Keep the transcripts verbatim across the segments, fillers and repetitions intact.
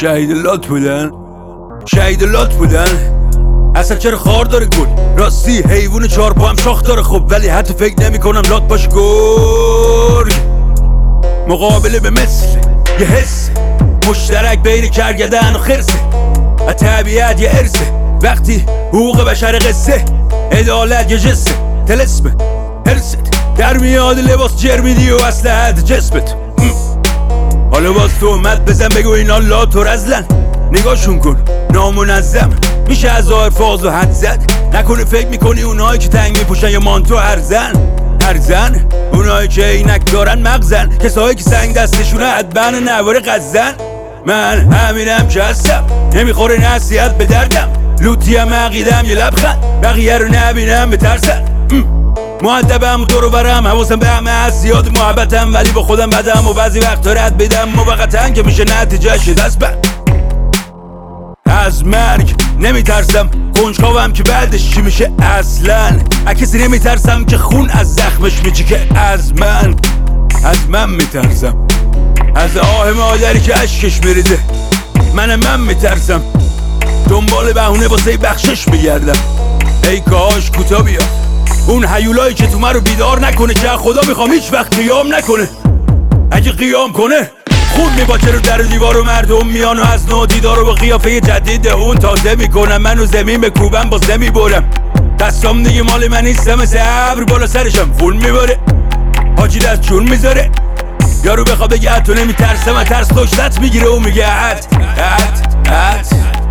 شهید لات بودن شهید لات بودن اصلا چرا خار داره گل راستی حیوون چهار پا هم شاخ داره خب ولی حتی فکر نمی کنم لات باشه گرگ مقابله به مثل یه حس مشترک بین کرگدن و خرسه از طبیعت یه ارثه وقتی حقوق بشر قصه عدالت یه جسه تلسمه هرست در میاد لباس جرمیدی و اسلحت جسمت حالا باز تهمت بزن بگو اینا لات و رزلن نگاهشون کن نامنظم میشه از ظاهر فاز و حد زد نکنه فکر میکنی اونایی که تنگ میپوشن یا مانتو هرزن هرزن اونایی که اینک دارن مغزن کسایی که سنگ دستشونه حدبن نوار غزن من همینم که هستم نمیخوره نصیحت به دردم لوتیم عقیدم یه لبخند بقیه رو نبینم بترسن مؤدبم دور و برم حواسم به همه هست زیاد محبتم ولی با خودم بدم و بعضی وقتا رد بدم موقتا که میشه نتیجهش دست بند از مرگ نمیترسم کنجکاوم که بعدش چی میشه اصلا از کسی نمیترسم که خون از زخمش میچکه از من از من میترسم از آه مادری که اشکش میریزه من من میترسم دنبال بهونه واسه بخشش میگردم ای کاش کوتا بیا اون هیولایی که تو من رو بیدار نکنه که خدا میخوام هیچ وقت قیام نکنه اگه قیام کنه خون میباچه رو در دیوار و مردم میان و از نو دیدار رو با قیافه جدید اون تازه میکنم منو زمین بکوبم باز نمیبرم دستام دیگه مال من نیستم مثل ابر بالا سرشم خون میباره حاجی دست چون میذاره یارو بخوا بگه حتی نمیترسم از ترس داشتت میگیره و میگه حد حد حد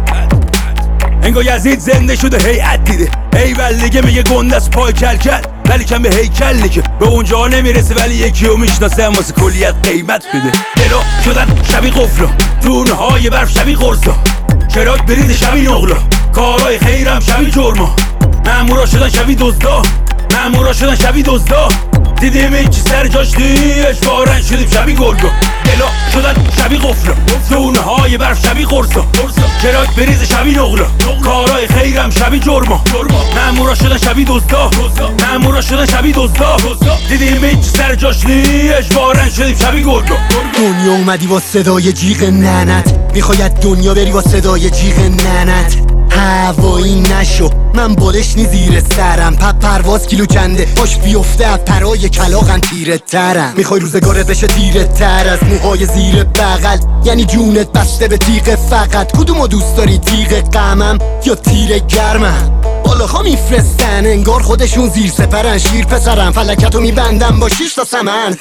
انگار یزید زنده شده هیئت دیده ایول دیگه میگه گنده از پای کل کل ولی کم به هیکل دیگه به اونجا نمیرسه ولی یکی رو میشناسه هم واسه کلیت قیمت بده دلا شدن شبیه قفلا دونه های برف شبیه قرصا چراک برید شبیه نقلا کارهای خیرم شبیه جرما مامورا شدن شبیه دزدا مامورا شدن شبیه دزدا دیدیم این چی سر جاش دیش بارن شدیم شبیه گرگا دلا شدن شبیه قفلا دونه های برف شبیه قرصا چراک بریز شبیه نقلا کارهای خیرم شبیه جرما مامورا شدن شبیه دزدا مامورا شدن شبیه دزدا دیدیم این چی سر جاش دیش بارن شدیم شبیه گرگا دنیا اومدی با صدای جیغ ننت میخواید دنیا بری با صدای جیغ ننت هوایی نشو من بالش نی زیر سرم پپ پرواز کیلو کنده باش بیفته از پرای کلاغم تیره ترم میخوای روزگارت بشه تیره تر از موهای زیر بغل یعنی جونت بسته به تیغ فقط کدومو دوست داری تیغ غمم یا تیر گرمم بالاها میفرستن انگار خودشون زیر سپرن شیر پسرم فلکتو میبندم با شیش تا سمن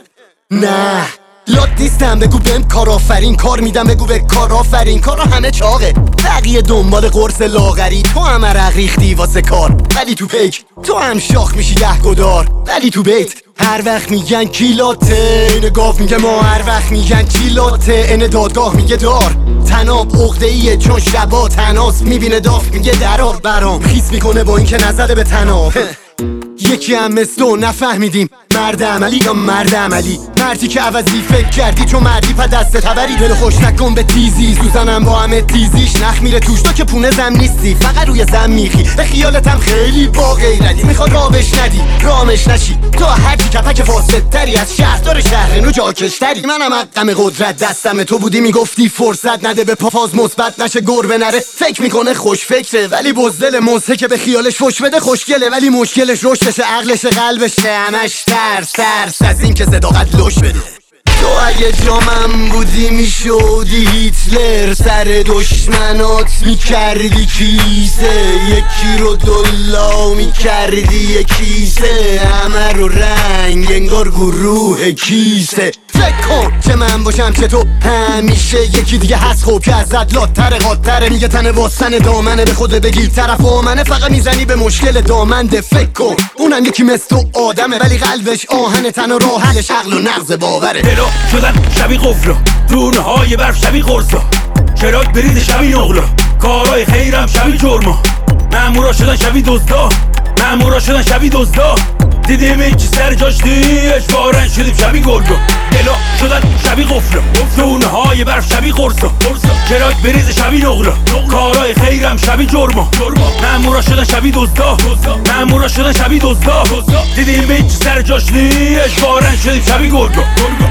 نه لات نیستم بگو بهم کار آفرین کار میدم بگو به کار آفرین کارا همه چاقه بقیه دنبال قرص لاغری تو هم عرق ریختی واسه کار ولی تو پیک تو هم شاخ میشی ده گدار ولی تو بیت هر وقت میگن کیلاته این گاف میگه ما هر وقت میگن کیلاته این دادگاه میگه دار تناب عقده ایه چون شبا تناس میبینه داف میگه درار برام خیس میکنه با این که نزده به تناب یکی هم مثل تو نفهمیدیم مرد عملی یا مرد عملی مردی که عوضی فکر کردی چون مردی پا دست تبری دل خوش نکن به تیزی سوزنم با همه تیزیش نخ میره توش تو که پونه زم نیستی فقط روی زم میخی به خیالتم خیلی با غیرتی میخواد رابش ندی رامش نشی تو هرچی کپک فاسد تری از شهردار شهرنو جاکشتری منم حقم قدرت دستم تو بودی میگفتی فرصت نده به پافاز مثبت نشه گربه نره فکر میکنه خوش فکره ولی بزدل موزه که به خیالش فش بده خوشگله ولی مشکلش رشدشه عقلش قلبشه همش ترس ترس از این که صداقت لش بده تو اگه جامم بودی میشودی هیتلر سر دشمنات میکردی کیسه یکی رو دلا میکردی یکیسه همه رو رنگ انگار گروه کیسه فکر کن که من باشم که تو همیشه یکی دیگه هست خوب که ازت لاتره قاتره میگه تن واسن دامنه به خود بگیر طرف آمنه فقط میزنی به مشکل دامنده فکر کن اونم یکی مثل تو آدمه ولی قلبش آهن تن و راه حلش عقل و نغز باوره دلا شدن شبیه قفلا دونه های برف شبیه قرصا چراک برید شبیه نقلا کارهای خیرم شبیه جرما مامورا شدن شبیه دزدا مامورا شدن شبیه دزدا دیدیم این چی سر جاش دیش بارن شدیم شبیه گرگا دلا شدن شبیه قفلا دونه های برف شبیه قرصا چراک بریز شبیه نقلا کارهای خیرم شبیه جرما مامورا شدن شبیه دزدا مامورا شدن شبیه دزدا دیدیم این چی سر جاش دیش بارن شدیم شبیه گرگا